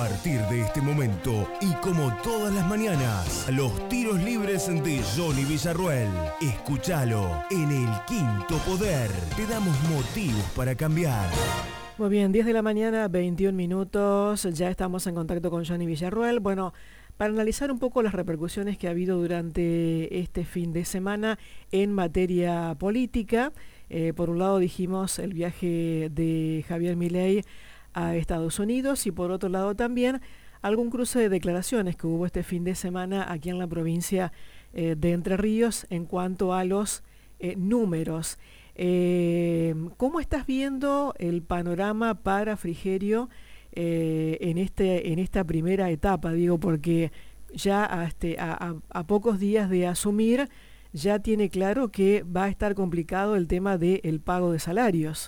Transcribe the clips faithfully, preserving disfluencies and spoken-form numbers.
partir de este momento y como todas las mañanas, los tiros libres de Johnny Villarruel. Escúchalo en El Quinto Poder. Te damos motivos para cambiar. Muy bien, diez de la mañana, veintiún minutos. Ya estamos en contacto con Johnny Villarruel. Bueno, para analizar un poco las repercusiones que ha habido durante este fin de semana en materia política. Eh, por un lado dijimos el viaje de Javier Milei a Estados Unidos y por otro lado también algún cruce de declaraciones que hubo este fin de semana aquí en la provincia eh, de Entre Ríos en cuanto a los eh, números. Eh, ¿Cómo estás viendo el panorama para Frigerio eh, en, este, en esta primera etapa? Digo, porque ya a, este, a, a, a pocos días de asumir ya tiene claro que va a estar complicado el tema del pago de salarios.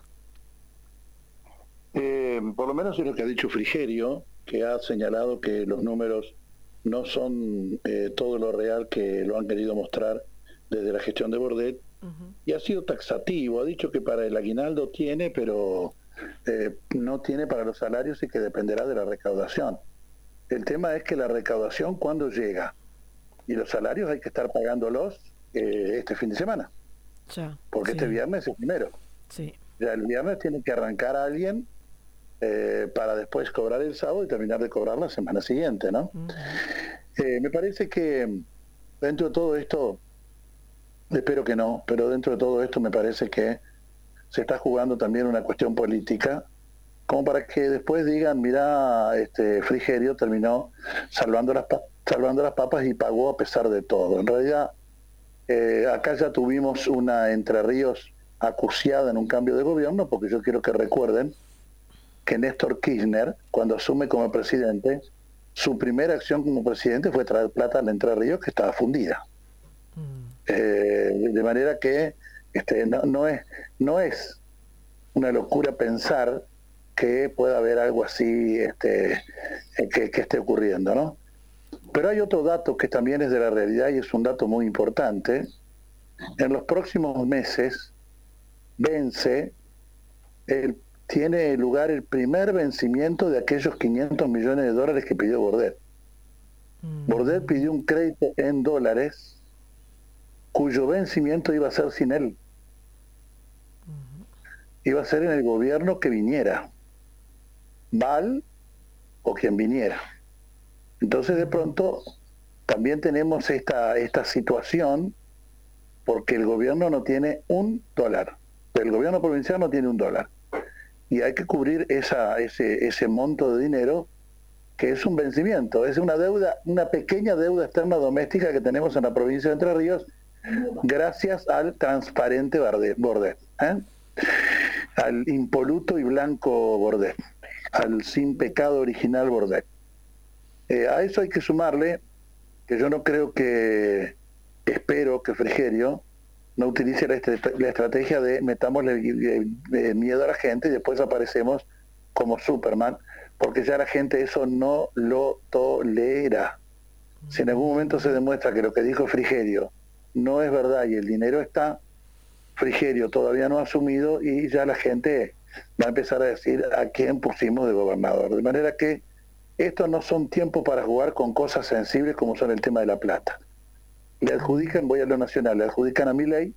Eh, por lo menos es lo que ha dicho Frigerio, que ha señalado que los números no son eh, todo lo real que lo han querido mostrar desde la gestión de Bordet, uh-huh. Y ha sido taxativo, ha dicho que para el aguinaldo tiene, pero eh, no tiene para los salarios y que dependerá de la recaudación. El tema es que la recaudación, ¿cuándo llega? Y los salarios hay que estar pagándolos eh, este fin de semana, ya, porque sí. Este viernes es el primero. Sí. Ya el viernes tiene que arrancar a alguien Eh, para después cobrar el sábado y terminar de cobrar la semana siguiente, ¿no? Uh-huh. Eh, me parece que dentro de todo esto, espero que no, pero dentro de todo esto me parece que se está jugando también una cuestión política, como para que después digan, mirá, este Frigerio terminó salvando las, salvando las papas y pagó a pesar de todo. En realidad, eh, acá ya tuvimos una Entre Ríos acuciada en un cambio de gobierno, porque yo quiero que recuerden que Néstor Kirchner, cuando asume como presidente, su primera acción como presidente fue traer plata al Entre Ríos, que estaba fundida. Mm. Eh, de manera que este, no, no, es, no es una locura pensar que pueda haber algo así este, que, que esté ocurriendo, ¿no? Pero hay otro dato que también es de la realidad y es un dato muy importante. En los próximos meses vence el tiene lugar el primer vencimiento de aquellos quinientos millones de dólares que pidió Bordet. Mm. Bordet pidió un crédito en dólares cuyo vencimiento iba a ser sin él. Mm. Iba a ser en el gobierno que viniera, Val o quien viniera. Entonces de pronto también tenemos esta, esta situación porque el gobierno no tiene un dólar. El gobierno provincial no tiene un dólar. Y hay que cubrir esa, ese, ese monto de dinero que es un vencimiento, es una deuda, una pequeña deuda externa doméstica que tenemos en la provincia de Entre Ríos gracias al transparente Bordet, ¿eh? Al impoluto y blanco Bordet, al sin pecado original Bordet. Eh, a eso hay que sumarle que yo no creo que, espero que Frigerio no utilice la, est- la estrategia de metámosle eh, eh, miedo a la gente y después aparecemos como Superman, porque ya la gente eso no lo tolera. Si en algún momento se demuestra que lo que dijo Frigerio no es verdad y el dinero está, Frigerio todavía no ha asumido y ya la gente va a empezar a decir a quién pusimos de gobernador. De manera que estos no son tiempos para jugar con cosas sensibles como son el tema de la plata. Le adjudican, voy a lo nacional, le adjudican a Milei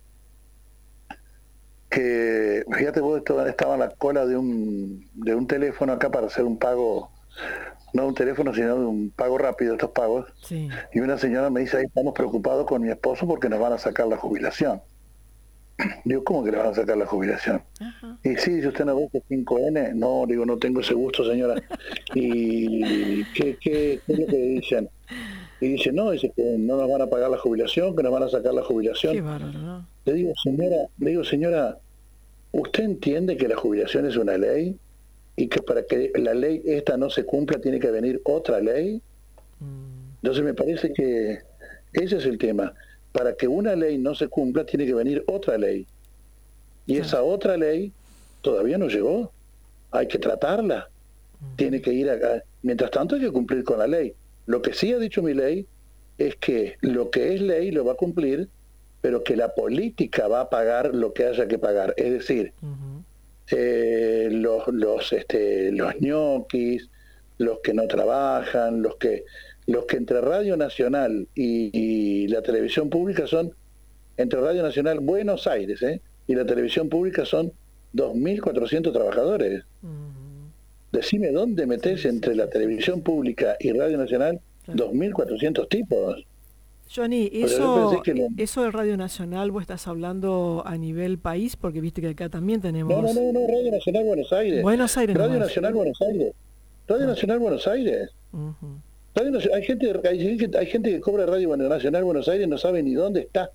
que, fíjate vos, estaba en la cola de un de un teléfono acá para hacer un pago, no un teléfono, sino de un pago rápido, estos pagos, sí. Y una señora me dice, ahí estamos preocupados con mi esposo porque nos van a sacar la jubilación. Digo, ¿cómo que le van a sacar la jubilación? Ajá. Y sí, si usted no ve que cinco ene, no, digo, no tengo ese gusto, señora. ¿Y qué, qué, qué es lo que dicen? Y dice, no, dice que no nos van a pagar la jubilación, que nos van a sacar la jubilación. Qué bárbaro, ¿no? Le digo, señora, le digo, señora, ¿usted entiende que la jubilación es una ley? Y que para que la ley esta no se cumpla tiene que venir otra ley. Mm. Entonces me parece que ese es el tema. Para que una ley no se cumpla tiene que venir otra ley. Y sí. Esa otra ley todavía no llegó. Hay que tratarla. Mm. Tiene que ir acá. Mientras tanto hay que cumplir con la ley. Lo que sí ha dicho Milei es que lo que es ley lo va a cumplir, pero que la política va a pagar lo que haya que pagar. Es decir, uh-huh. eh, los, los, este, los ñoquis, los que no trabajan, los que los que entre Radio Nacional y, y la televisión pública son, entre Radio Nacional Buenos Aires ¿eh? y la televisión pública son dos mil cuatrocientos trabajadores. Uh-huh. Decime dónde metés sí, entre sí, la sí, televisión sí. pública y Radio Nacional claro. dos mil cuatrocientos tipos. Johnny, eso, lo... eso de Radio Nacional, ¿vos estás hablando a nivel país? Porque viste que acá también tenemos... No, no, no, no Radio Nacional Buenos Aires. Buenos Aires Radio nomás. Nacional Buenos Aires. Radio ah. Nacional Buenos Aires. Uh-huh. Radio Nacional, hay, gente, hay, gente, hay gente que cobra Radio Nacional Buenos Aires y no sabe ni dónde está.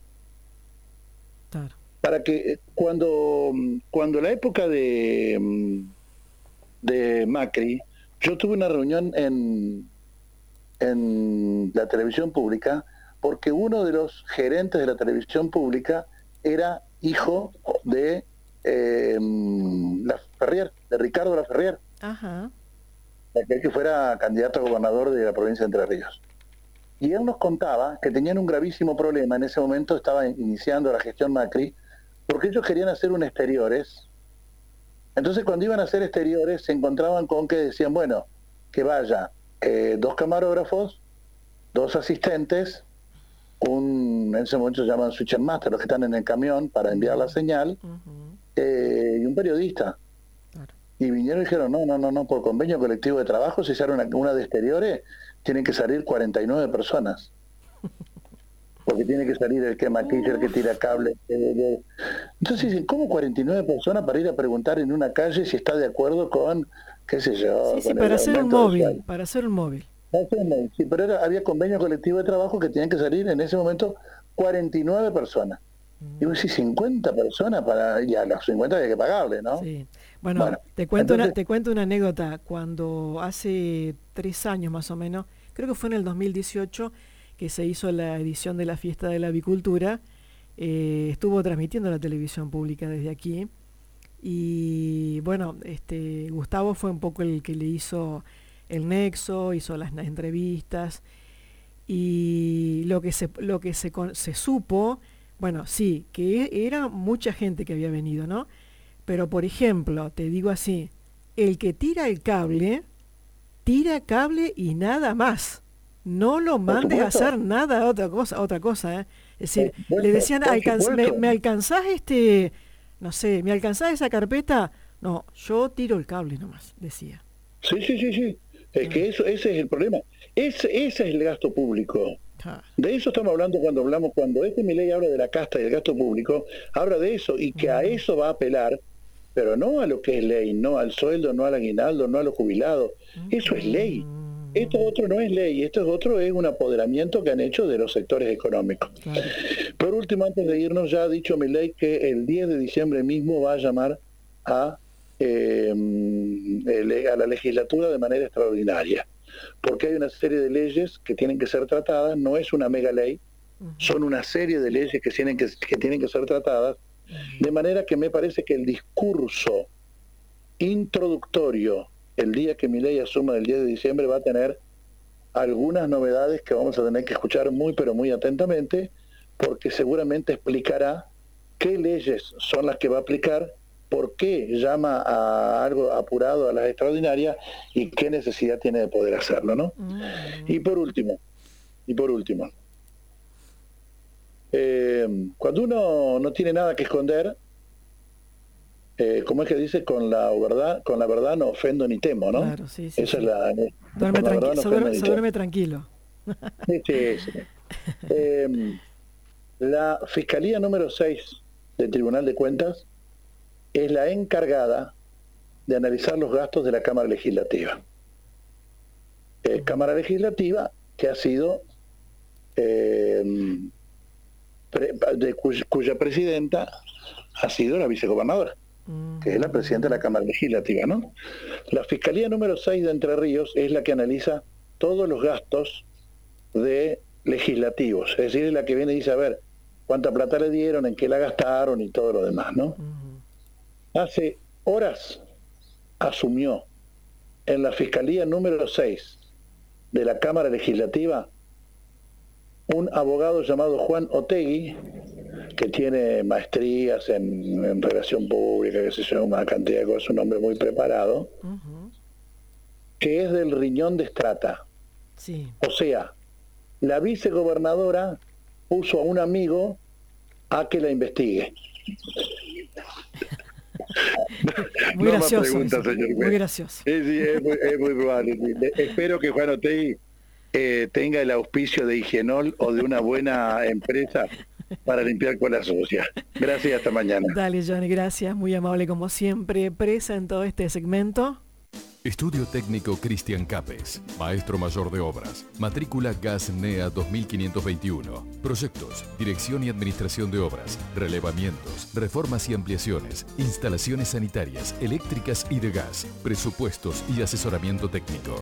Claro. Para que cuando, cuando la época de, de Macri, yo tuve una reunión en, en la televisión pública, porque uno de los gerentes de la televisión pública era hijo de eh, la Ferrier, de Ricardo Laferrier, Ajá. aquel que fuera candidato a gobernador de la provincia de Entre Ríos. Y él nos contaba que tenían un gravísimo problema, en ese momento estaba iniciando la gestión Macri, porque ellos querían hacer un exteriores. Entonces cuando iban a hacer exteriores se encontraban con que decían, bueno, que vaya eh, dos camarógrafos, dos asistentes, un, en ese momento se llaman switcher master, los que están en el camión para enviar la señal, uh-huh. eh, y un periodista. Claro. Y vinieron y dijeron, no, no, no, no, por convenio colectivo de trabajo, si se hace una, una de exteriores, tienen que salir cuarenta y nueve personas. Porque tiene que salir el que maquilla, el que tira cable. Entonces dicen, ¿cómo cuarenta y nueve personas para ir a preguntar en una calle si está de acuerdo con, qué sé yo? Sí, sí, para hacer un móvil, para hacer un móvil. Sí, pero era, había convenio colectivo de trabajo que tenían que salir en ese momento cuarenta y nueve personas. Mm. Y vos decís, cincuenta personas para, y a los cincuenta había que pagarle, ¿no? Sí. Bueno, bueno te cuento entonces, una, te cuento una anécdota. Cuando hace tres años más o menos, creo que fue en el dos mil dieciocho, que se hizo la edición de la Fiesta de la Avicultura, eh, estuvo transmitiendo la televisión pública desde aquí. Y bueno, este Gustavo fue un poco el que le hizo el nexo, hizo las, las entrevistas, y lo que se lo que se, se supo, bueno, sí, que era mucha gente que había venido, ¿no? Pero, por ejemplo, te digo así, el que tira el cable, tira cable y nada más. No lo mandes a hacer nada, otra cosa, otra cosa, ¿eh? Es decir, bueno, le decían, Alcanz- me, ¿me alcanzás este, no sé, me alcanzás esa carpeta? No, yo tiro el cable nomás, decía. Sí, sí, sí, sí. Es que eso, ese es el problema. Ese, ese es el gasto público. De eso estamos hablando cuando hablamos, cuando este Milei habla de la casta y el gasto público, habla de eso y que a eso va a apelar, pero no a lo que es ley, no al sueldo, no al aguinaldo, no a los jubilados. Eso es ley. Esto otro no es ley, esto es otro es un apoderamiento que han hecho de los sectores económicos. Claro. Por último, antes de irnos, ya ha dicho Milei que el diez de diciembre mismo va a llamar a Eh, a la legislatura de manera extraordinaria, porque hay una serie de leyes que tienen que ser tratadas, no es una mega ley, uh-huh. son una serie de leyes que tienen que, que tienen que ser tratadas, uh-huh. de manera que me parece que el discurso introductorio el día que Milei asuma el diez de diciembre va a tener algunas novedades que vamos a tener que escuchar muy pero muy atentamente, porque seguramente explicará qué leyes son las que va a aplicar, por qué llama a algo apurado a las extraordinarias y qué necesidad tiene de poder hacerlo, ¿no? Mm. Y por último, y por último, eh, cuando uno no tiene nada que esconder, eh, como es que dice, con la verdad, con la verdad no ofendo ni temo, ¿no? Claro, sí, sí. Esa sí. es la. Duerme, tranqui- la no se duerme, se duerme tranquilo. Sí, sí, sí. Eh, la Fiscalía número seis del Tribunal de Cuentas es la encargada de analizar los gastos de la Cámara Legislativa. Eh, Cámara Legislativa que ha sido, eh, pre, de cuya, cuya presidenta ha sido la vicegobernadora, que es la presidenta de la Cámara Legislativa, ¿no? La Fiscalía número seis de Entre Ríos es la que analiza todos los gastos de legislativos, es decir, es la que viene y dice, a ver, cuánta plata le dieron, en qué la gastaron y todo lo demás, ¿no? Hace horas asumió en la Fiscalía número seis de la Cámara Legislativa un abogado llamado Juan Otegui, que tiene maestrías en, en relación pública, que se llama una cantidad de cosas, un hombre muy preparado, uh-huh. que es del riñón de Strata. Sí. O sea, la vicegobernadora puso a un amigo a que la investigue. Muy no gracioso. Más preguntas, señor muy gracioso. Sí, sí, es muy, es muy probable. Espero que Juan Otegi eh, tenga el auspicio de Higienol o de una buena empresa para limpiar con la sucia. Gracias, hasta mañana. Dale, Johnny, gracias. Muy amable como siempre. Presa en todo este segmento. Estudio Técnico Cristian Capes, Maestro Mayor de Obras, matrícula G A S N E A dos mil quinientos veintiuno, proyectos, dirección y administración de obras, relevamientos, reformas y ampliaciones, instalaciones sanitarias, eléctricas y de gas, presupuestos y asesoramiento técnico.